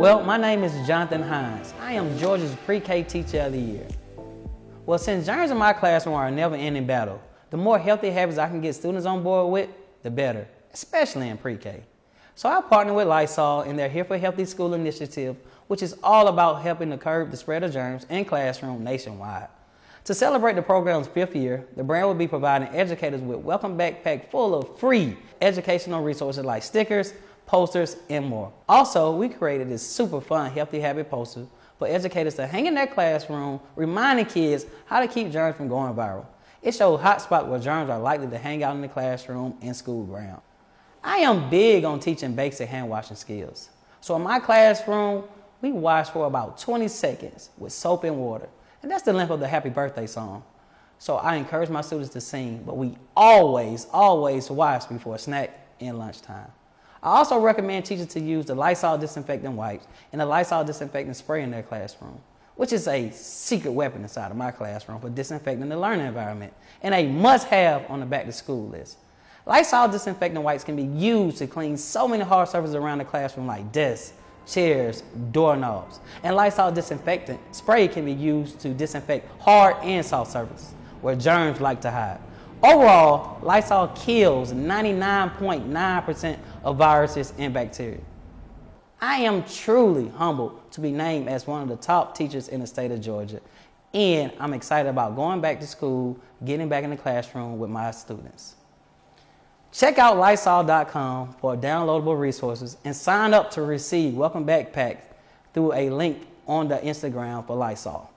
Well, my name is Jonathan Hines. I am Georgia's Pre-K Teacher of the Year. Well, since germs in my classroom are a never-ending battle, the more healthy habits I can get students on board with, the better, especially in pre-K. So I partner with Lysol in their Here for Healthy School initiative, which is all about helping to curb the spread of germs in classrooms nationwide. To celebrate the program's 5th year, the brand will be providing educators with welcome backpack full of free educational resources like stickers, posters, and more. Also, we created this super fun healthy habit poster for educators to hang in their classroom, reminding kids how to keep germs from going viral. It shows hotspots where germs are likely to hang out in the classroom and school ground. I am big on teaching basic hand washing skills. So in my classroom, we wash for about 20 seconds with soap and water. And that's the length of the happy birthday song. So I encourage my students to sing, but we always wash before snack and lunchtime. I also recommend teachers to use the Lysol disinfectant wipes and the Lysol disinfectant spray in their classroom, which is a secret weapon inside of my classroom for disinfecting the learning environment and a must-have on the back-to-school list. Lysol disinfectant wipes can be used to clean so many hard surfaces around the classroom like desks, chairs, doorknobs. And Lysol disinfectant spray can be used to disinfect hard and soft surfaces where germs like to hide. Overall, Lysol kills 99.9% of viruses and bacteria. I am truly humbled to be named as one of the top teachers in the state of Georgia, and I'm excited about going back to school, getting back in the classroom with my students. Check out Lysol.com for downloadable resources and sign up to receive welcome backpacks through a link on the Instagram for Lysol.